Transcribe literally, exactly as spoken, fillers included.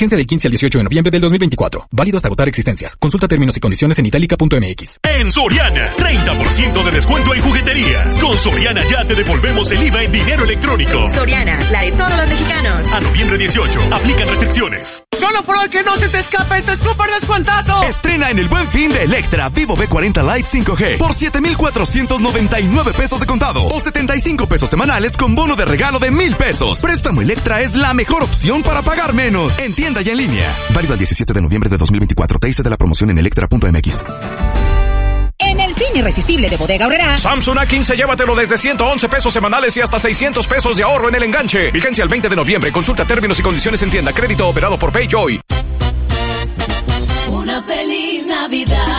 Vigencia del quince al dieciocho de noviembre del dos mil veinticuatro. Válido hasta agotar existencias. Consulta términos y condiciones en italica punto m x. En Soriana, treinta por ciento de descuento en juguetería. Con Soriana ya te devolvemos el I V A en dinero electrónico. Soriana, la de todos los mexicanos. A noviembre dieciocho, aplican restricciones. Solo por hoy, que no se te escape este súper descuentazo. Estrena en el Buen Fin de Electra Vivo B cuarenta Lite cinco G por siete mil cuatrocientos noventa y nueve pesos de contado o setenta y cinco pesos semanales con bono de regalo de mil pesos. Préstamo Electra es la mejor opción para pagar menos. En tienda y en línea. Válido el diecisiete de noviembre de dos mil veinticuatro. T I C de la promoción en electra punto m x. En el fin irresistible de Bodega Aurrerá, Samsung A quince, llévatelo desde ciento once pesos semanales y hasta seiscientos pesos de ahorro en el enganche. Vigencia el veinte de noviembre. Consulta términos y condiciones en tienda. Crédito operado por PayJoy. Una feliz Navidad.